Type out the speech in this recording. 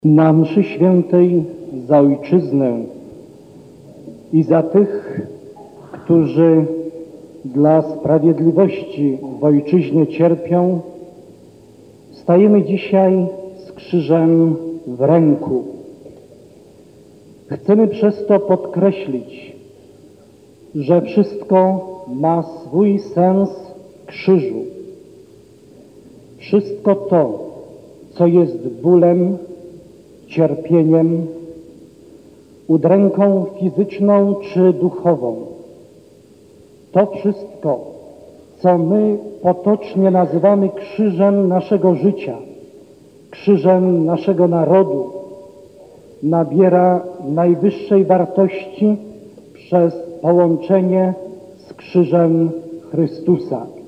Na mszy świętej za ojczyznę i za tych, którzy dla sprawiedliwości w ojczyźnie cierpią, stajemy dzisiaj z krzyżem w ręku. Chcemy przez to podkreślić, że wszystko ma swój sens krzyżu. Wszystko to, co jest bólem, cierpieniem, udręką fizyczną czy duchową. To wszystko, co my potocznie nazywamy krzyżem naszego życia, krzyżem naszego narodu, nabiera najwyższej wartości przez połączenie z krzyżem Chrystusa.